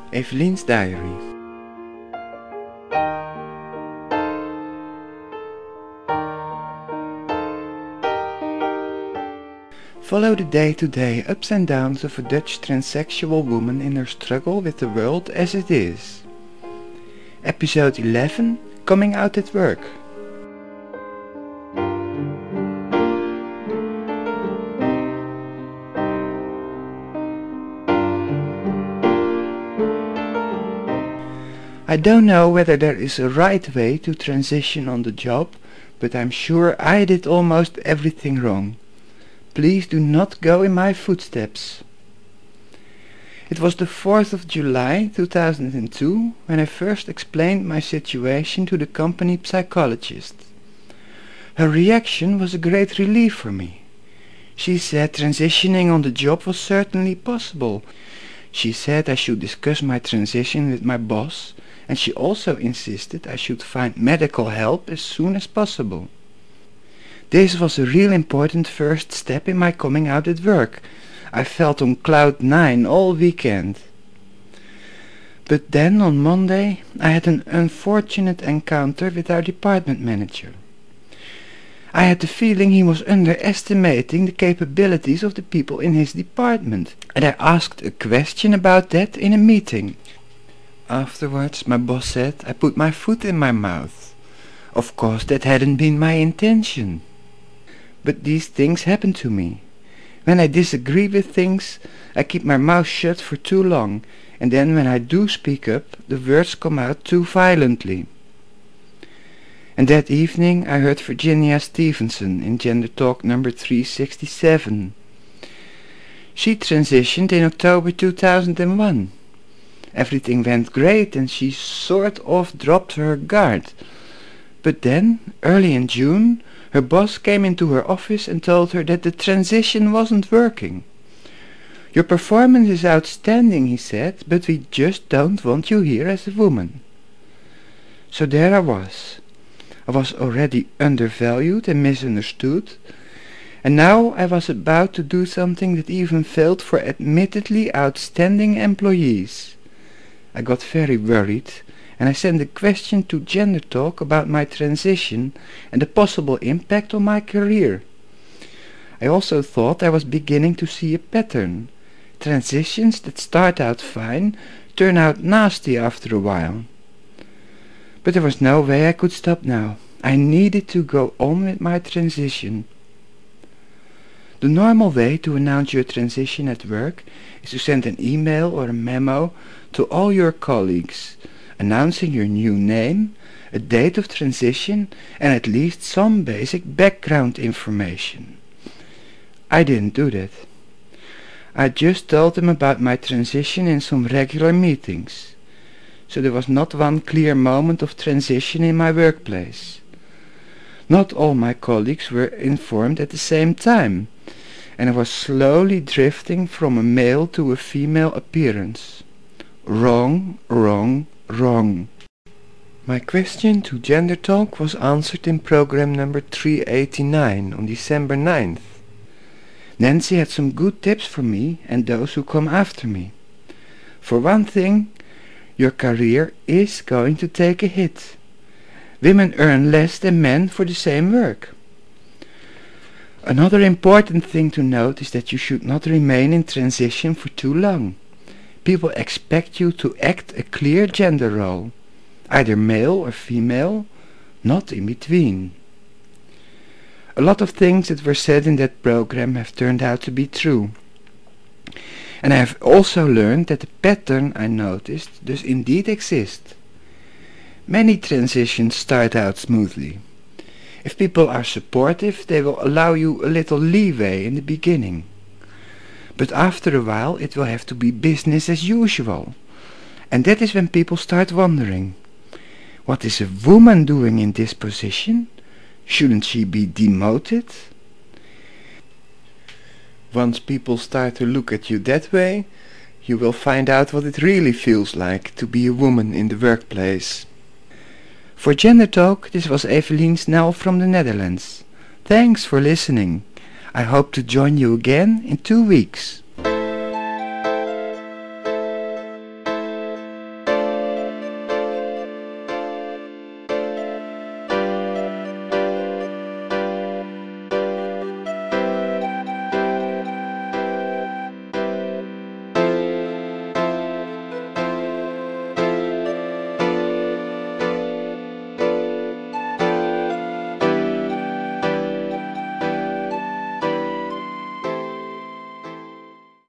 Eveline's diary. Follow the day-to-day ups and downs of a Dutch transsexual woman in her struggle with the world as it is. Episode 11, Coming Out at Work. I don't know whether there is a right way to transition on the job, but I'm sure I did almost everything wrong. Please do not go in my footsteps. It was the 4th of July 2002 when I first explained my situation to the company psychologist. Her reaction was a great relief for me. She said transitioning on the job was certainly possible. She said I should discuss my transition with my boss, and she also insisted I should find medical help as soon as possible. This was a real important first step in my coming out at work. I felt on cloud 9 all weekend. But then on Monday I had an unfortunate encounter with our department manager. I had the feeling he was underestimating the capabilities of the people in his department, and I asked a question about that in a meeting. Afterwards, my boss said I put my foot in my mouth. Of course, that hadn't been my intention. But these things happen to me. When I disagree with things, I keep my mouth shut for too long, and then when I do speak up, the words come out too violently. And that evening I heard Virginia Stevenson in Gender Talk number 367. She transitioned in October 2001. Everything went great and she sort of dropped her guard. But then, early in June, her boss came into her office and told her that the transition wasn't working. Your performance is outstanding, he said, but we just don't want you here as a woman. So there I was. I was already undervalued and misunderstood, and now I was about to do something that even failed for admittedly outstanding employees. I got very worried, and I sent a question to Gender Talk about my transition and the possible impact on my career. I also thought I was beginning to see a pattern. Transitions that start out fine turn out nasty after a while. But there was no way I could stop now. I needed to go on with my transition. The normal way to announce your transition at work is to send an email or a memo to all your colleagues, announcing your new name, a date of transition, and at least some basic background information. I didn't do that. I just told them about my transition in some regular meetings. So there was not one clear moment of transition in my workplace. Not all my colleagues were informed at the same time, and I was slowly drifting from a male to a female appearance. Wrong, wrong, wrong. My question to Gender Talk was answered in program number 389 on December 9th. Nancy had some good tips for me and those who come after me. For one thing, your career is going to take a hit. Women earn less than men for the same work. Another important thing to note is that you should not remain in transition for too long. People expect you to act a clear gender role, either male or female, not in between. A lot of things that were said in that program have turned out to be true. And I have also learned that the pattern I noticed does indeed exist. Many transitions start out smoothly. If people are supportive, they will allow you a little leeway in the beginning. But after a while it will have to be business as usual. And that is when people start wondering, what is a woman doing in this position? Shouldn't she be demoted? Once people start to look at you that way, you will find out what it really feels like to be a woman in the workplace. For Gender Talk, this was Eveline Snel from the Netherlands. Thanks for listening. I hope to join you again in 2 weeks.